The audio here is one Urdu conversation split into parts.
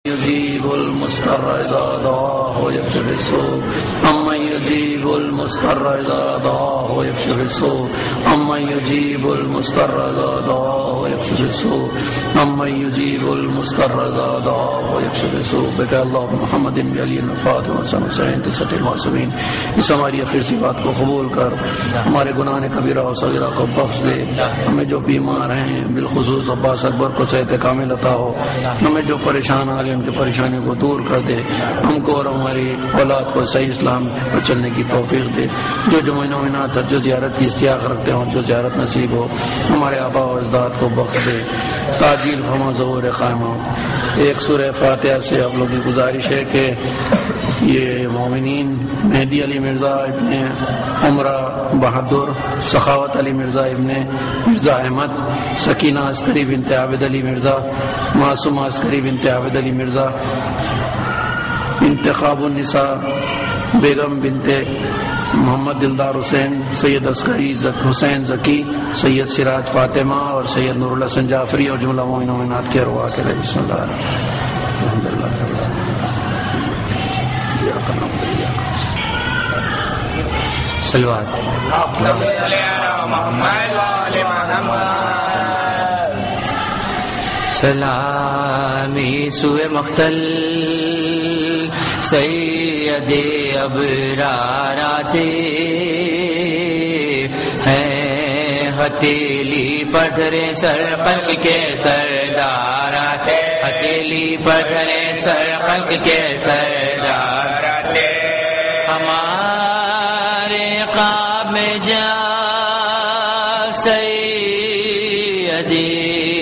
يجيب المضطر إذا دعاه ويكشف السوء أمن يجيب المضطر إذا دعاه ويكشف السوء أمن يجيب المضطر إذا دعاه ويكشف السوء أمن يجيب المضطر إذا دعاه ويكشف السوء بك اللهم محمد بعلي الفاتح وحسن حسین تسعة المعصومین. اس ہماری اخیر سی بات کو قبول کر، ہمارے گناہ کبیرہ و صغیرہ کو بخش دے. ہمیں جو بیمار ہیں بالخصوص عباس اکبر کو صحت کامل عطا ہو. ہمیں جو پریشان آ گئے ان کی پریشانیوں کو دور کر دے. ہم کو اور ہماری اولاد کو صحیح اسلام پر چلنے کی توفیق دے. جو مومنات جو زیارت کی اشتیاق رکھتے ہیں جو زیارت نصیب ہو. ہمارے آبا و اجداد کو بخش دے. تاجیل فرما ظہور قائمہ. ایک سورہ فاتحہ سے آپ لوگوں کی گزارش ہے کہ یہ مومنین مہدی علی مرزا ابن عمرہ بہادر، سخاوت علی مرزا ابن مرزا احمد، سکینہ عسکری بنت عابد علی مرزا، معصومہ عسکری بنت عابد علی مرزا، انتخاب النساء بیگم بنت محمد دلدار حسین، سید عسکری حسین ذکی، سید سراج فاطمہ اور سید نور الحسن جعفری اور جملہ مومنین و مومنات کے ارواح کے لیے بسم اللہ الحمد للہ صلوات سلامی سوئے مختل سید ابرار آتے ہیں، ہتھیلی پٹھرے سر قلب کے سردار آتے، ہتھیلی پٹھرے سر قلب کے سردار آتے. ہمارے خواب میں جا سیدی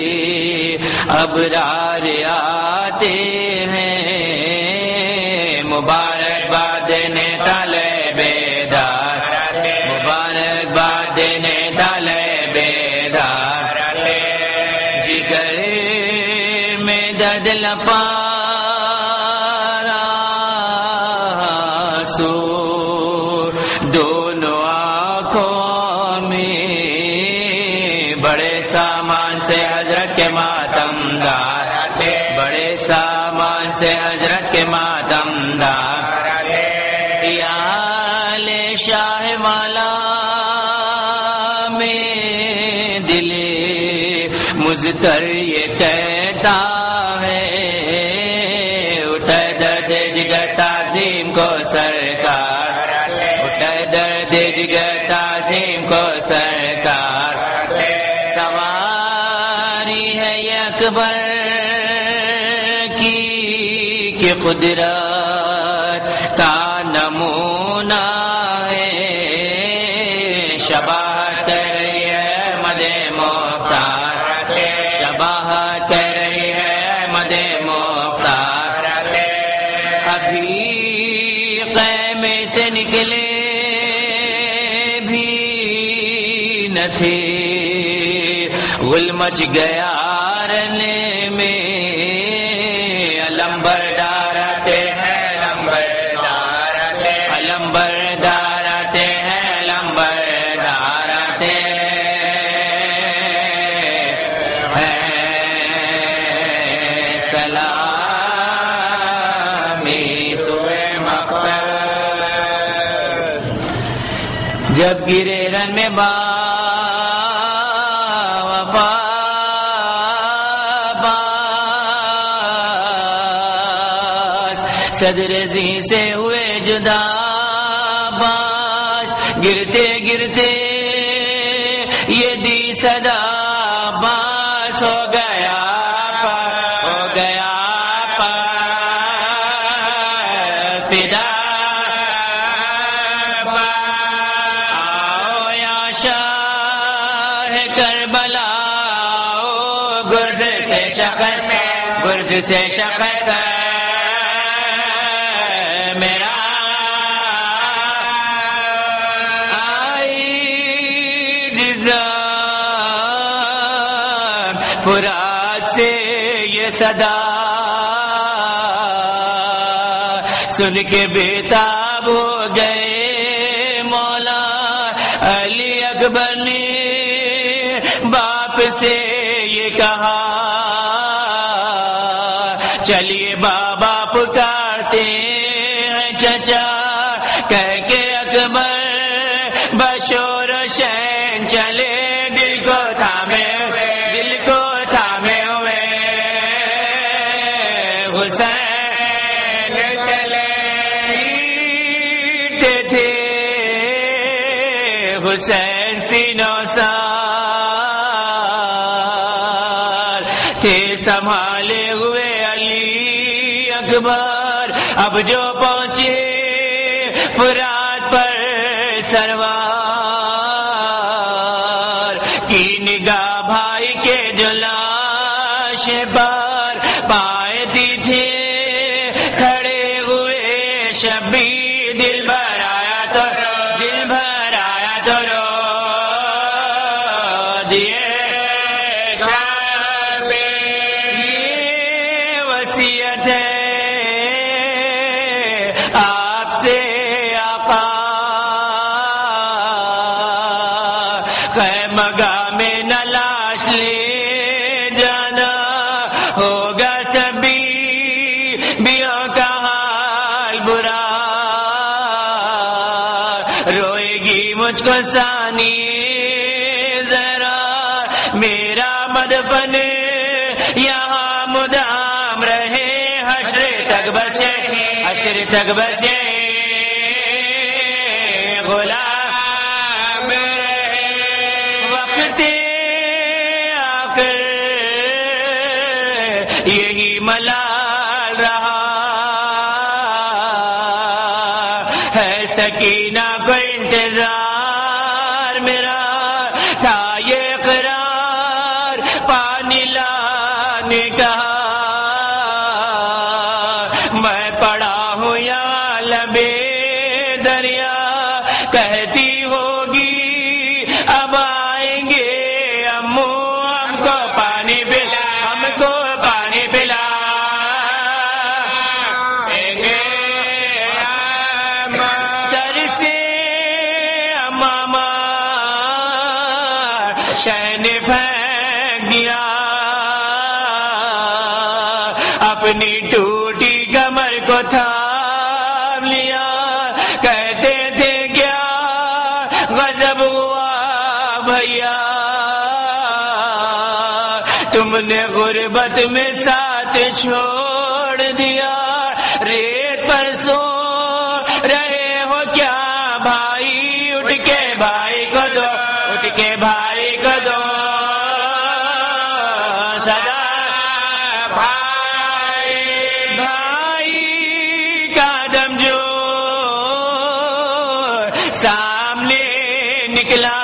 ابرار آتے ہیں، مبارک باد دینے تالے بیدار، مبارک باد دینے تالے بیدار. جگر میں درد لپا دونوں آنکھوں میں، بڑے سامان سے حضرت کے ماتم دار، بڑے سامان سے حضرت کے ماتم دار. خیال شاہ والا میں دل مضطر یہ کہتا ہے، اٹھے درد جگر تعظیم کو سرکار، اٹھے درد جگر تعظیم کو سرکار. سواری ہے یہ اکبر کی کہ قدرت کا نمونہ ہے، شباہت کر رہی ہے مد مختار، شباہت کر رہی ہے مد مختار. ابھی قیمے سے نکلے بھی نہ تھے، غل مچ گیا رنے میں، علم بردار آتے ہیں، علم بردار آتے ہیں، علم بردار آتے ہیں، علم بردار آتے ہیں. سلامی سوئے مقبر جب گرے رن میں با وفا باس، صدر زی سے ہوئے جدا باس، گرتے گرتے یہ دی صدا باس، ہو گیا ہو گیا فدا. آؤ یا شاہ کربلا، گرز سے شخص، گرز سے شخص میرا آئی جزام فرات سے یہ صدا سن کے بےتاب ہو گئے مولا علی اکبر نے باپ سے یہ کہا، چلیے بابا پکارتے ہیں چچا کہہ کے اکبر بشور شین چلے دل کو تھامے ہوئے حسین چلے تھے حسین سینوں سار تھے سنبھالے ہوئے علی اکبر اب جو پہنچے فرات پر سروار کی نگاہ بھائی کے جو لاش پر پائے دی تھے کھڑے ہوئے شبیر دل بھر آیا تو رو دیے یہ وصیت ہے آپ سے آقا خیمگاہ میں نہ لاش لے جانا ہوگا سبھی بیوں کا حال برا روئے گی مجھ کو ثانی ذرا میرا مدفن یہاں مدام رہے حشر تک بسے غلام وقت آخر یہی ملال رہا ہے سکینہ کو انتظار میرا تھا یہ قرار پانی لانے کا میں پڑا ہوں یا لبے دریا کہتی ہوگی اب آئیں گے امو ہم کو پانی پلا سر سے اماما شہن پھینک دیا اپنی ٹوٹی کمر کو تھام لیا کہتے تھے کیا غضب ہوا بھیا تم نے غربت میں ساتھ چھوڑ دیا ریت پر سو رہے ہو کیا بھائی اٹھ کے بھائی کو دو سدا بھائی کا دم جو سامنے نکلا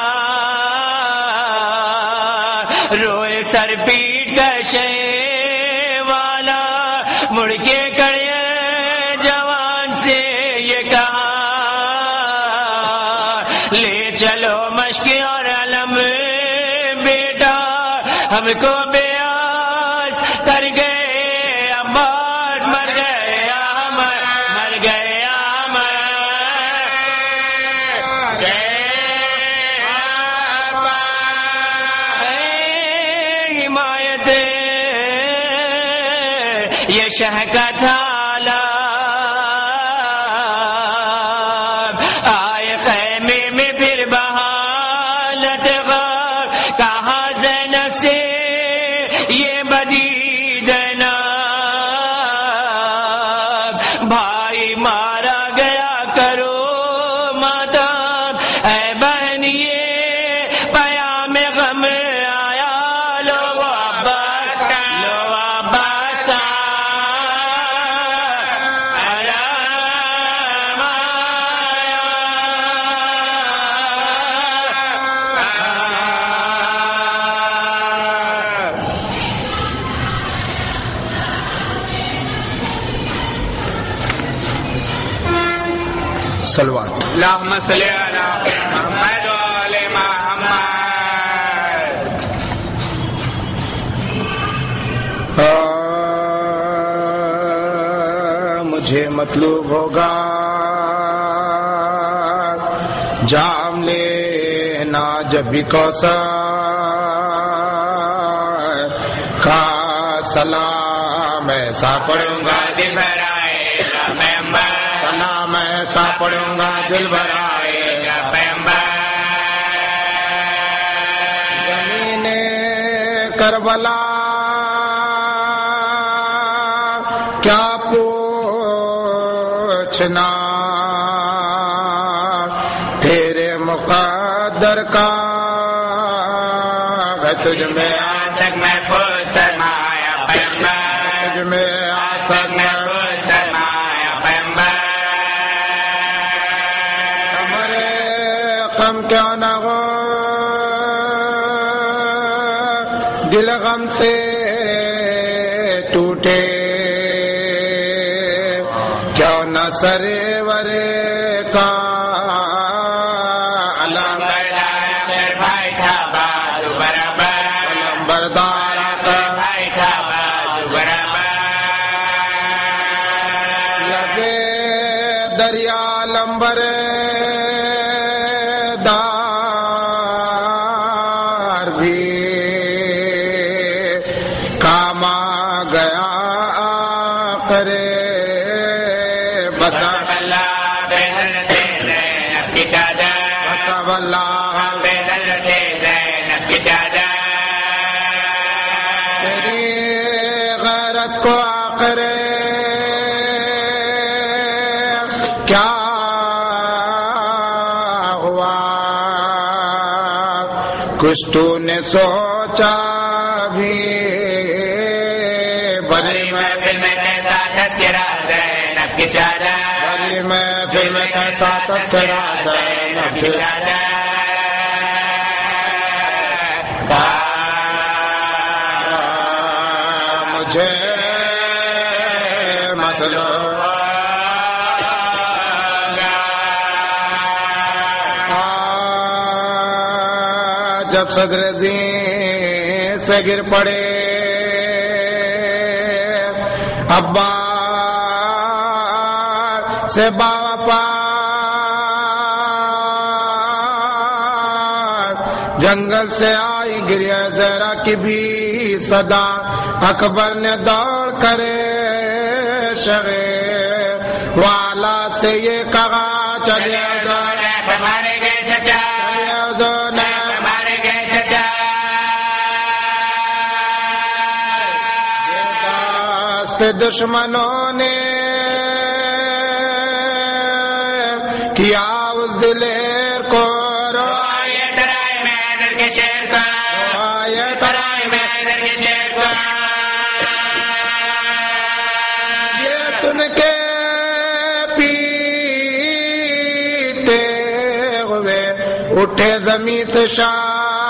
روئے سر پیٹ کا شے والا مڑ کے کڑے جوان سے یہ کہا لے چلو مشق اور علم بیٹا ہم کو بیاس کر گئے عباس مر گیا حمایت یہ شہ کا تھالا آئے خیمے میں پھر بحالت غار کہاں زینب سے یہ بدی دینا بھائی مارا گیا کرو ماتم اے بہن یہ پیام غم آیا لو عباس کا صلوات اللهم صل على محمد وآل محمد مجھے مطلوب ہوگا جام لینا جب بھی کوثر کا سلام سلام ایسا پڑھوں گا دل بھر آئے گا پیغمبر سلام ایسا پڑھوں گا دل بھر آئے گا پیغمبر زمین کربلا کیا پوچھنا تیرے مقدر کا ہے تجھ میں آج تک محفوظ سرمایا پیغمبر تجھ میں آج تک محفوظ سرمایا پیغمبر ہمارے غم کیوں نہ ہو دل غم سے ٹوٹے کیوں نہ سرور کا علم بھائی تھا بازو برابر علم بردار کا بھائی تھا بازو برابر لگے دریا لمبر دار بھی کام آ گیا کرے بتا اللہ بے حضرت زینب کی چادر سب اللہ بے حضرت زینب کی چادر تیری غیرت کو آخر کیا ہوا کچھ تو نے سوچا بھی بھری محفل میں کیسا تذکرہ زینب کی چادر بھری محفل میں کیسا تذکرہ زینب کی چادر مجھے مطلب جب صدر زین سے گر پڑے ابا سے باپا جنگل سے آئی گریا زہرا کی بھی صدا اکبر نے دوڑ کرے شغے والا سے یہ کہا چلے مارے گئے چچا مارے گئے چچا دشمنوں نے کیا اس دلیر کو روایے ترائے میں حیدر کے شیر کا روایے ترائے میں حیدر کے شیر کا یہ سن کے پیتے ہوئے اٹھے زمین سے شاہ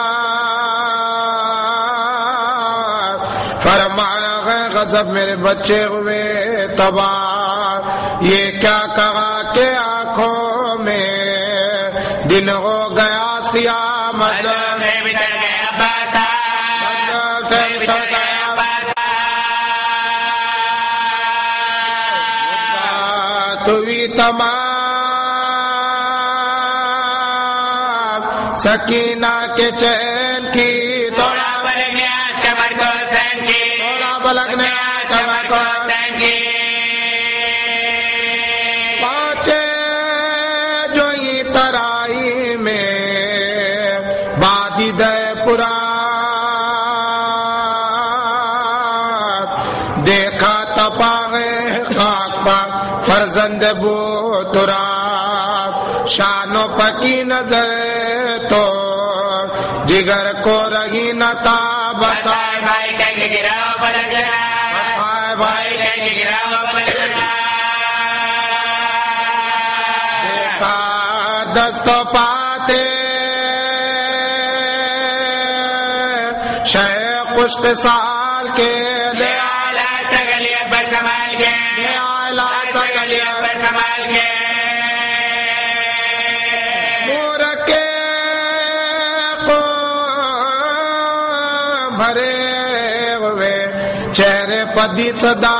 فرمایا ہے غضب میرے بچے ہوئے تباہ یہ کیا کہا کہ آنکھوں میں دن ہو گیا سیاہ مطلب سے بچڑ گئے عباسا سے بچڑ گیا توی تمام سکینہ کے چین کی توڑا بلک نے آج کمر کو حسین کی توڑا بلک نے آج کمر کو حسین کی پہنچے جو یہ ترائی میں بادی دے پورا دیکھا تپاغے خاک پر فرزند بو تراب شانوں پکی نظر تو جگر کو رہی نہ تا بسائے بھائی کہیں گے گراؤ بلک جنا بسائے بھائی کہیں گے گراؤ بلک جنا دیکھا دستوں پاتے شیخ خشک سال کے لے لاش تگلیہ پر سنبھال کے لاش تگلیہ پر سنبھال کے نور کے کو بھرے ہوئے چہرے پدی صدا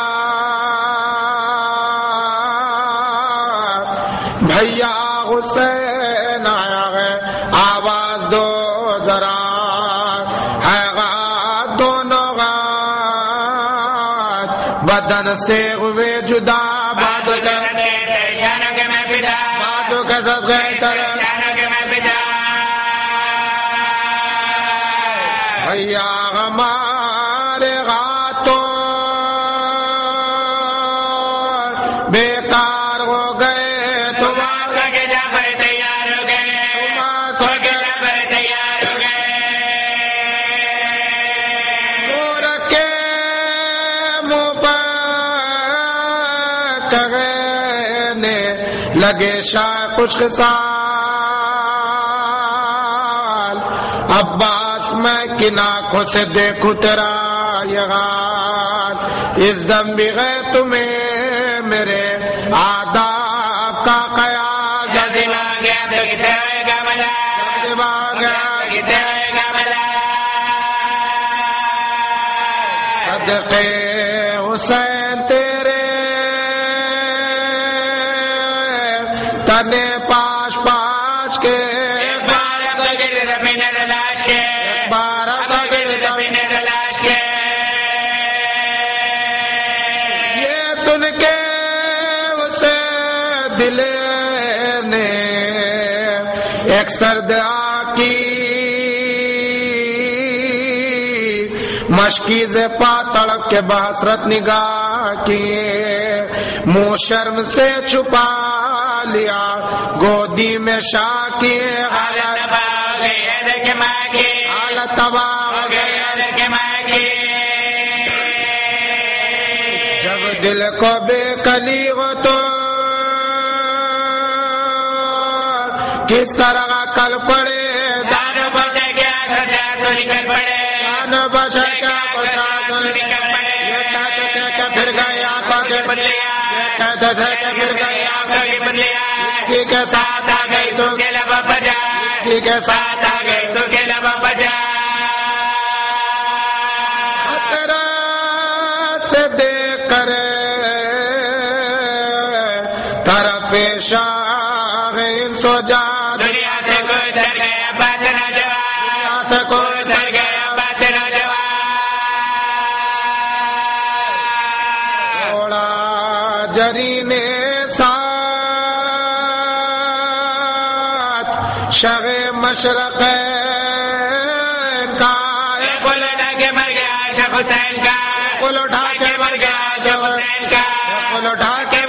بھیا حسین آیا ہے آواز دو ذرا ہے غات دونوں غات بدن سے ہوئے جدا بازو کے شانوں کے میں پتا بازو کے صدقے تیرے شانوں کے میں پتا بھیا ہمارے ہاتھوں بیکار ہو گئے تمہارے کے جعفر تیار ہو گئے تمہارے جعفر تیار ہو گئے نور کے منہ پر کہنے لگے شاہ کچھ خصال عباس میں کن آنکھوں سے دیکھوں تیرا یہ حال اس دم بھی گئے تمہیں میرے آداب کا خیال جلدی مانگے اب تو کسے ہوئے گا ملا کسے ہوئے گا ملا صدقے حسین تیرے تنے پاش پاش کے بارہ کو گرد زمین تلاش کے بارہ اب گرد زمین تلاش کے یہ سن کے اسے دل نے ایک سرد آکی مشکیز پا تڑپ کے بحسرت نگاہ کی منہ شرم سے چھپا لیا گودی میں شاہ کی حالت تباہ ہو گئی حیدر کے ماں کی حالت تباہ ہو گئی حیدر کے ماں کی جب دل کو بے کلی ہو تو کس طرح کل پڑے سانو بچے کیا خزا سو نکل پڑے جان بچے کیا سو نکل پڑے یہ کہتے تھے کہ پھر گئے آنکھوں کے بدلیا کہتے تھے کہ پھر گئے آنکھوں کی بدلیا کی کے ساتھ آ گئی سو کے لبا بجا کی کے ساتھ آ گئی سو کے لبا بجا خطرہ سے دیکھ کر طرف شاہ سو جا دنیا سے کوئی ڈر گئے عباس نوجوان سے کوئی ڈر گئے عباس نوجوان تھوڑا جرینے ساتھ شب مشرق کا پل اٹھا کے مر گیا شیخ حسین کا پل اٹھا کے مر گیا شیخ حسین کا پل اٹھا کے